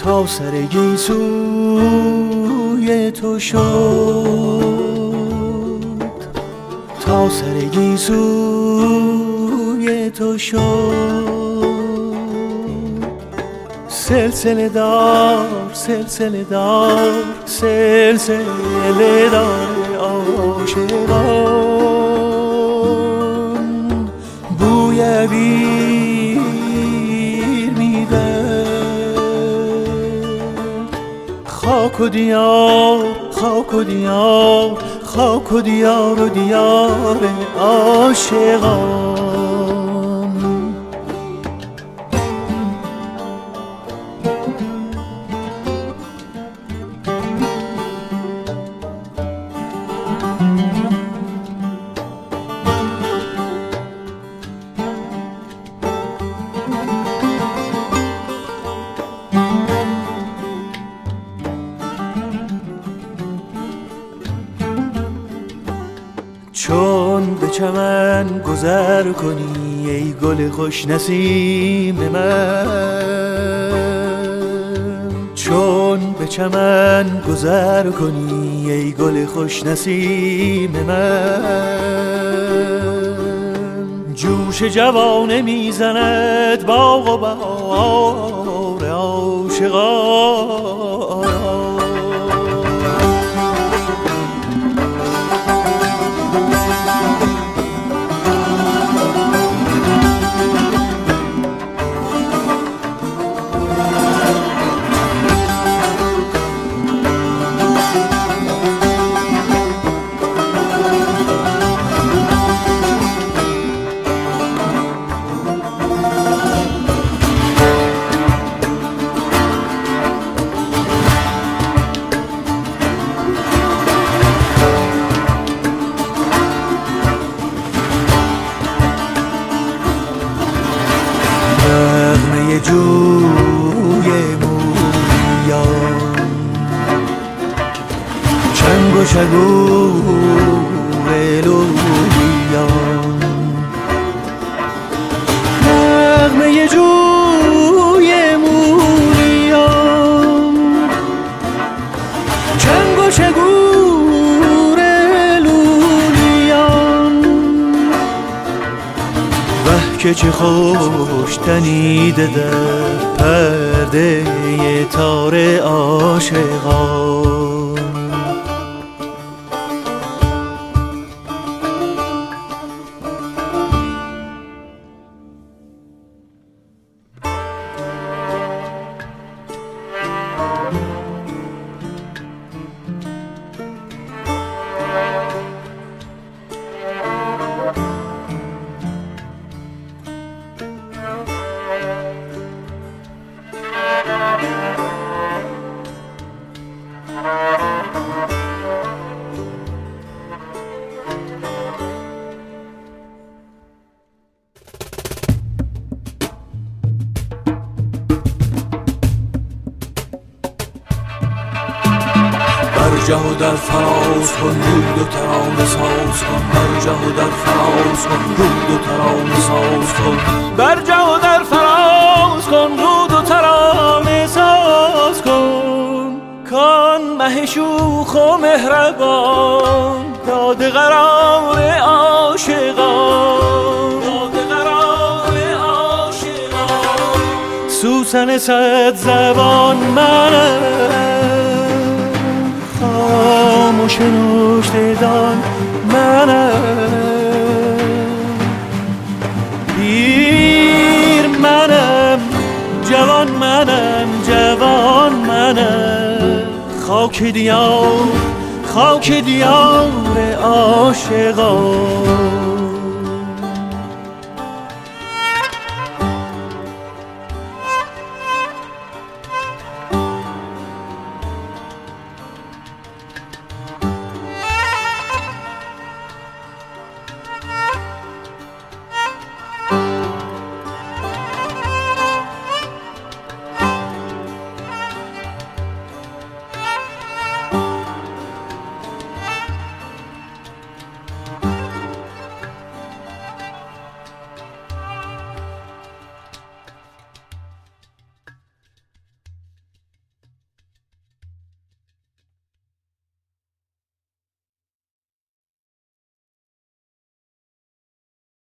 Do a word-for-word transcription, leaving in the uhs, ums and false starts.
تا سر گیسوی تو شد، تا سر گیسوی تو شد. سلسله دار سلسله دار سلسله دار عاشقان، بوی بیر میده. خاک و دیار خاک و دیار خاک و دیار و دیار عاشقان. چون به چمن گذر کنی ای گل خوش نسیم من، چون به چمن گذر کنی ای گل خوش نسیم من، جوش جوانه میزند باغ و بهار عاشقان. نغمه جوی موریان، چنگ و شگور لولیان. نغمه جوی موریان، چنگ و شگور لولیان. وه که چه خوش تنیده در پرده تار عاشقان. برجه و در فراز کن رود و ترانه ساز کن، برجه و در فراز کن رود و ترانه ساز کن، برجه و در فراز کن رود و ترانه ساز کن. کان مه شوخ و مهربان داده قرار عاشقان، داده قرار عاشقان. سوسن صد زبان منم، خاموش نوشته دان منم. پیر منم جوان منم جوان منم. خاک دیار خاک دیار عاشقان.